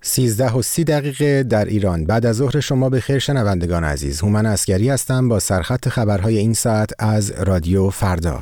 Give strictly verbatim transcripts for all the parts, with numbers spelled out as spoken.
سیزده و سی دقیقه در ایران. بعد از ظهر شما به خیر شنوندگان عزیز. هومن عسگری هستم با سرخط خبرهای این ساعت از رادیو فردا.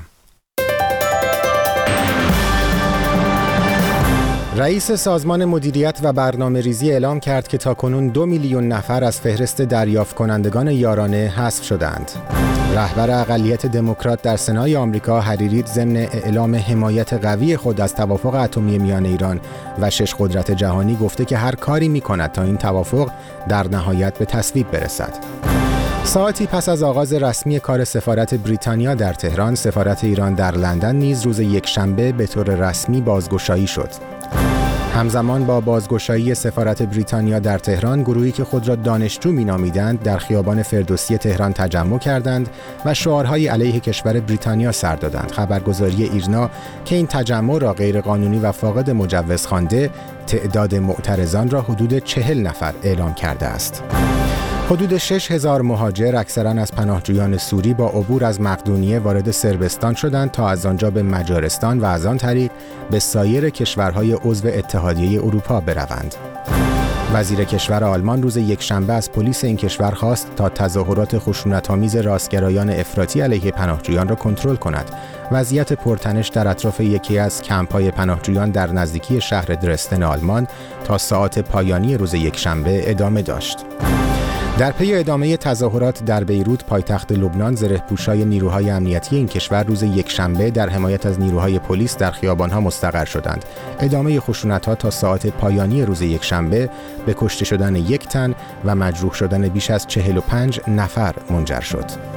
رئیس سازمان مدیریت و برنامه‌ریزی اعلام کرد که تاکنون دو میلیون نفر از فهرست دریافت کنندگان یارانه حذف شدند. رهبر اقلیت دموکرات در سنای آمریکا هری رید ضمن اعلام حمایت قوی خود از توافق اتمی میان ایران و شش قدرت جهانی گفته که هر کاری می‌کند تا این توافق در نهایت به تصویب برسد. ساعتی پس از آغاز رسمی کار سفارت بریتانیا در تهران، سفارت ایران در لندن نیز روز یکشنبه به طور رسمی بازگشایی شد. همزمان با بازگشایی سفارت بریتانیا در تهران، گروهی که خود را دانشجو می‌نامیدند در خیابان فردوسی تهران تجمع کردند و شعارهای علیه کشور بریتانیا سر دادند. خبرگزاری ایرنا که این تجمع را غیرقانونی و فاقد مجوز خوانده، تعداد معترضان را حدود چهل نفر اعلام کرده است. حدود شش هزار مهاجر اکثراً از پناهجویان سوری با عبور از مقدونیه وارد صربستان شدند تا از آنجا به مجارستان و از آن طریق به سایر کشورهای عضو اتحادیه اروپا بروند. وزیر کشور آلمان روز یکشنبه از پلیس این کشور خواست تا تظاهرات خشونت‌آمیز راستگرایان افراطی علیه پناهجویان را کنترل کند. وضعیت پرتنش در اطراف یکی از کمپ‌های پناهجویان در نزدیکی شهر درستن آلمان تا ساعات پایانی روز یکشنبه ادامه داشت. در پی ادامه تظاهرات در بیروت پایتخت لبنان، زره‌پوشای نیروهای امنیتی این کشور روز یکشنبه در حمایت از نیروهای پلیس در خیابان‌ها مستقر شدند. ادامه خشونت‌ها تا ساعت پایانی روز یکشنبه به کشته شدن یک تن و مجروح شدن بیش از چهل و پنج نفر منجر شد.